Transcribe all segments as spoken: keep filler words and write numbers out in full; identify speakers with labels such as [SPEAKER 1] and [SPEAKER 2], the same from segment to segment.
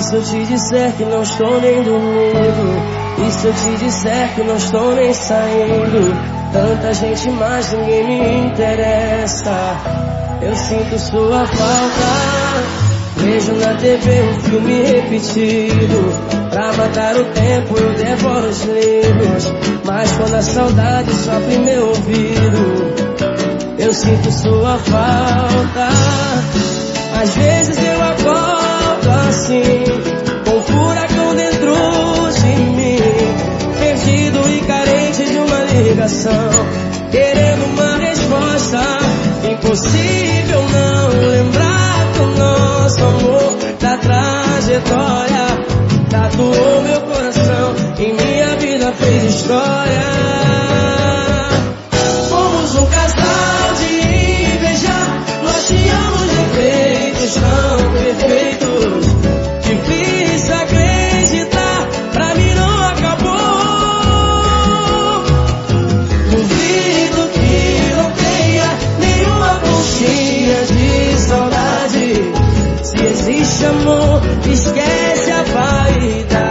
[SPEAKER 1] se eu te disser que não estou nem dormindo? E se eu te disser que não estou nem saindo? Tanta gente, mas ninguém me interessa. Eu sinto sua falta. Vejo na T V um filme repetido. Pra matar o tempo eu devoro os livros. Mas quando a saudade sofre meu ouvido, eu sinto sua falta. Às vezes eu acordo assim, com um furacão dentro de mim, perdido e carente de uma ligação, querendo uma resposta. Impossível não lembrar do nosso amor, da trajetória. Tatuou meu coração, em minha vida fez história. Fomos um casal de invejar, nós tínhamos defeitos tão perfeitos. Difícil acreditar, pra mim não acabou. Duvido que não tenha nenhuma pontinha de saudade. Se existe amor, esquece a vaidade.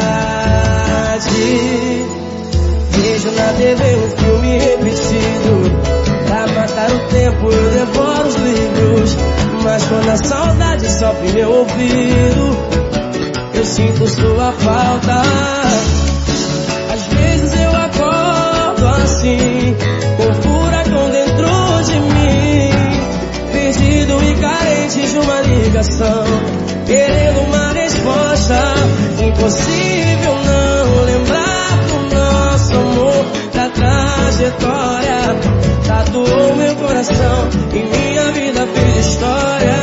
[SPEAKER 1] Vejo na T V um filme repetido. Pra matar o tempo eu devoro os livros. Mas quando a saudade sofre meu ouvido, eu sinto sua falta. Às vezes eu acordo assim, com um furacão dentro de mim, perdido e carente de uma ligação, querendo uma resposta. Impossível não lembrar do nosso amor, da trajetória. Tatuou meu coração, em minha vida fez história.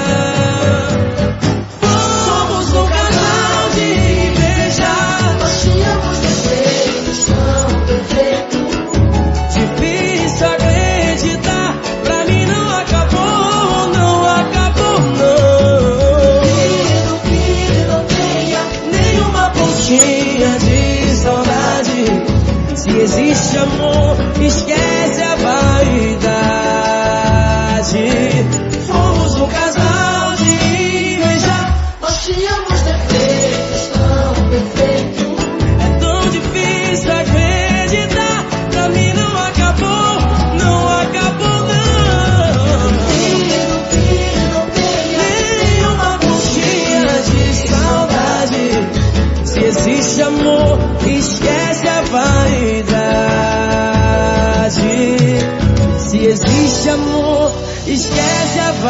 [SPEAKER 1] Somos um casal de invejar,
[SPEAKER 2] nós tínhamos defeitos tão perfeitos.
[SPEAKER 1] Difícil acreditar, pra mim não acabou, não acabou não.
[SPEAKER 2] Duvido que não tenha
[SPEAKER 1] Nenhuma pontinha de saudade. Se existe amor, esquece a vaidade. Fomos um casal de invejar,
[SPEAKER 2] nós tínhamos defeitos tão perfeitos.
[SPEAKER 1] é tão difícil acreditar, pra mim não acabou, não acabou não.
[SPEAKER 2] Duvido que não tenha
[SPEAKER 1] Nenhuma pontinha de saudade. Se existe amor, esquece a vaidade. Se existe amor, esquece a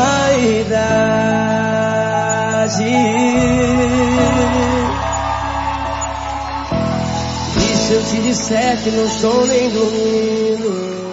[SPEAKER 1] vaidade. E se eu te disser que não estou nem dormindo?